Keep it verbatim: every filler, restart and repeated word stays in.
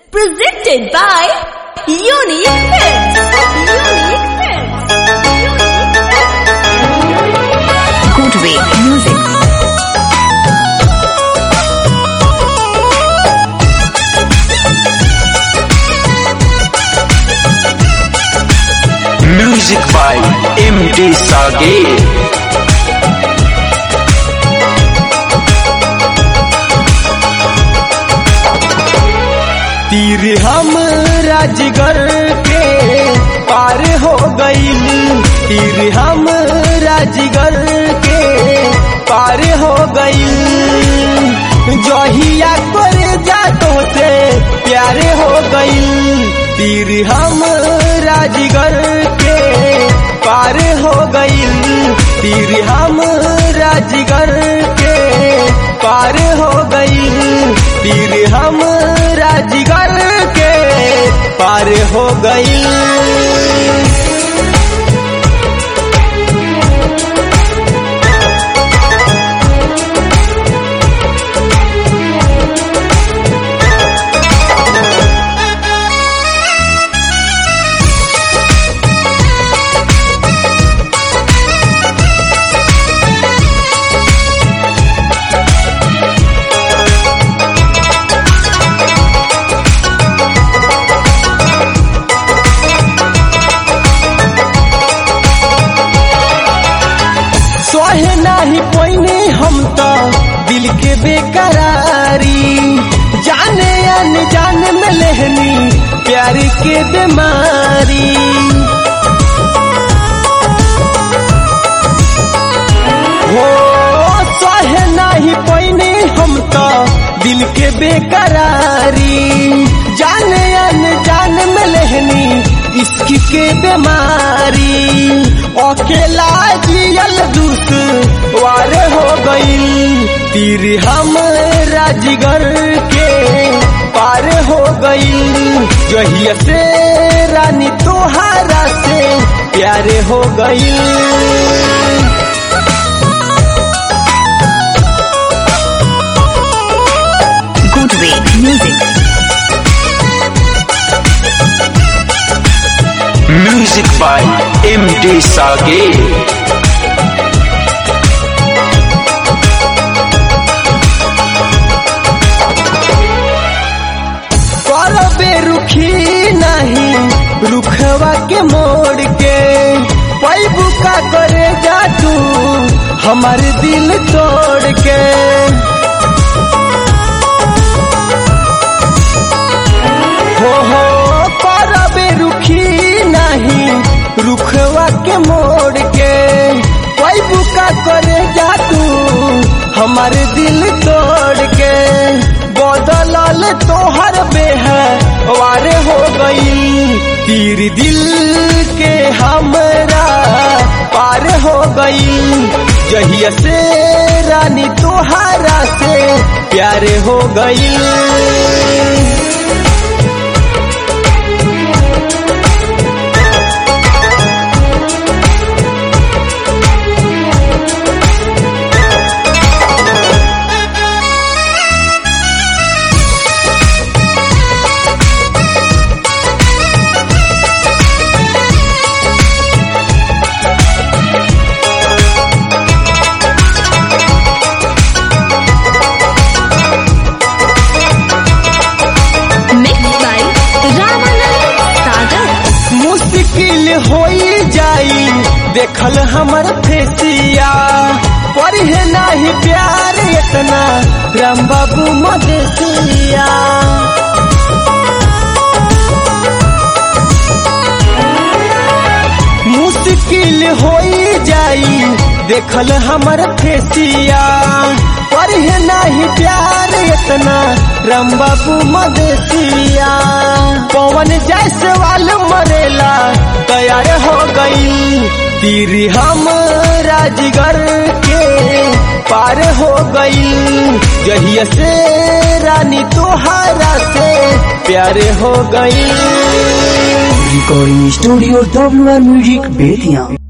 Presented by Unique Pets. Unique Pets. Goodway Music. Music by M D Sage. तीर हम राजगर के पार हो गईल, तीर हम राजगर के पार हो गईल, जहिया कर जातो से प्यारे हो गईल, तीर हम राजगर के पार हो गईल, तीर हम राजगर के पार हो गईल, तीर हम राजगर के पार हो गईल। सोहे नाही कोई हम तो दिल के बेकरारी, जाने अनजान में लेहनी प्यार के बीमारी, हो सोहे नाही कोई हम तो दिल के बेकरारी, जाने अनजान में लेहनी इसकी के बीमारी, अकेला जियल दुश्वार हो गई, तीर हम राजगर के पार हो गई, जहिया से रानी तोहारा से प्यार हो गई। Goodway Music. Music by M D Sage. रुखी नहीं रुखवा के मोड़ के पैबू का करे जा तू हमारे दिल तोड़ के, हो हो परबे रुखी नहीं रुखवा के मोड़ के पैबू का करे जा तू हमारे दिल तोड़ के, बदलल तोहर बेहवारे हो गई, तीर दिल के हमरा पार हो गई, जहिया से रानी तोहारा से प्यारे हो गई। मुश्किल होई जाई देखल हमर फेसिया, पढ़े नहीं प्यार इतना राम बाबू मदेसिया, मुश्किल होई जाई देखल हमर फेसिया, पढ़े नहीं प्यार इतना राम बाबू मदेसिया, पवन जायसवाल मरेला तैयार हो गई, तीर हम राजगर के पार हो गई, जहिया से रानी तोहारा से प्यारे हो गई। Recording studio W R music Bettiah.